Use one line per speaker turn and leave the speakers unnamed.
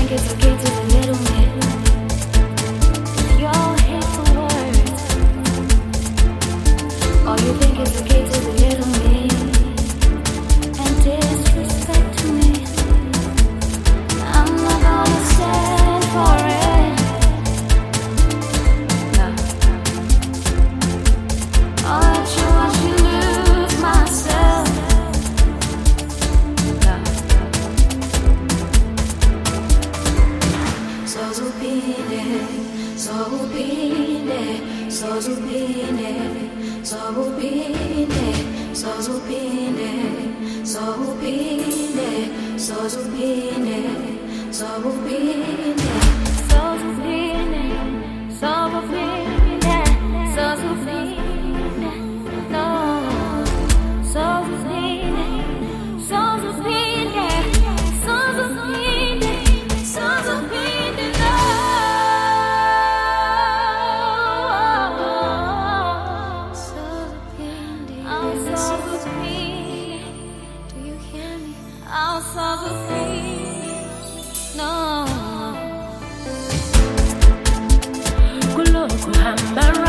it's okay to belittle me? Your hateful words. Or you think it's okay to belittle me and disrespect me? I'm not gonna stand for it. No. I'll let you watch me lose myself. No. So supine, so supine, so supine, so supine, so supine, so supine, so supine, so supine, so supine, so supine, so supine, no, so supine, so supine, so supine, so supine, no. I'm so supine. Do you hear me? I'm so supine. No.
Kulo kuhambara